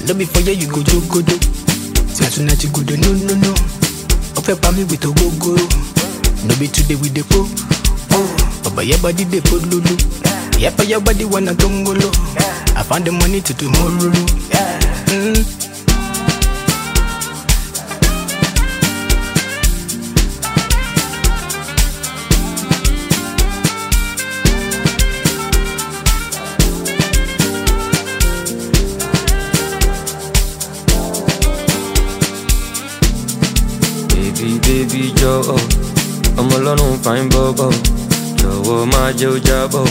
No be for you, you go jogodo. Say tonight you go do no. Ofe pa me with a go. No be today with the po. But your body they put lulu. Yeah, but your body wanna tongolo. I found the money to tomorrow. Baby Joe, I'm alone, fine bobo. Joe, my Joe Jabo.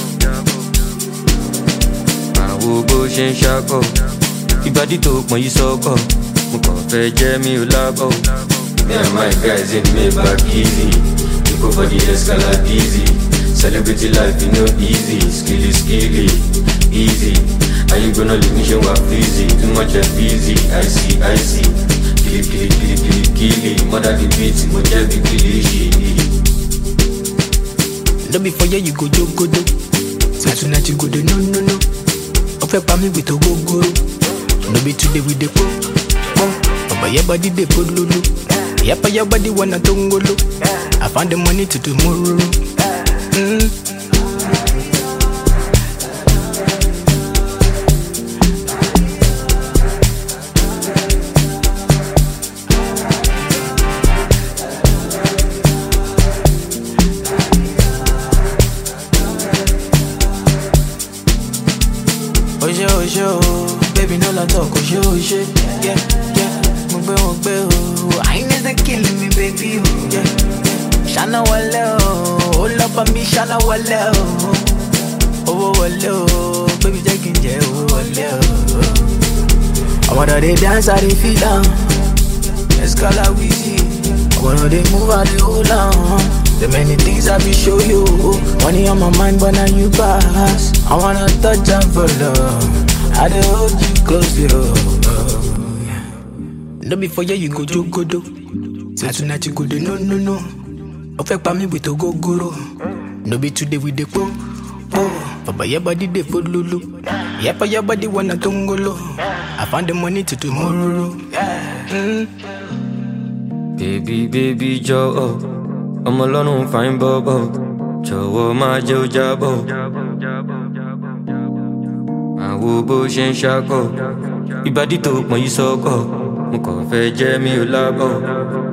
I will go and shako. Ibadi took my soko. Mukofe Jamie Labo. Me and my guys in Maybach easy. We go for the escalade easy. Celebrity life, you know, easy. Skilly, easy. Are you gonna leave me show up easy? Too much of easy, I see. Kill mother the beat, moja be kill. No be for you go jogodo. Say tonight you go do no. Ofe pa me with a go. No be today with the po. But your body they put lulu. Yeah, but your body wanna tongolo. I found the money to tomorrow. Oh, baby, no la talk, oh, shit, yeah, mugbe, oh, I need to killing me, baby, yeah, Shana wale, oh, love for me, Shana wale, oh, wale, baby, taking jail, oh, wale, I wanna they dance, I they feel down, let's call her Weezy, I wanna they move, I they hold on. The many things I be show you. Money on my mind, but now you pass. I wanna touch and follow. I dey hold you close, yo. No be for you go jogodo. Say tonight you go do no. Ofe pa me with a go. No be today with the po. But your body they put lulu. Yeah, but your body wanna tongolo. I found the money to tomorrow. Baby Joe. I'm alone, fine bobo. Joe, my Joe Jabo. I will bush and shako. Ibadi took my soko. Mukofe Jamie Labo.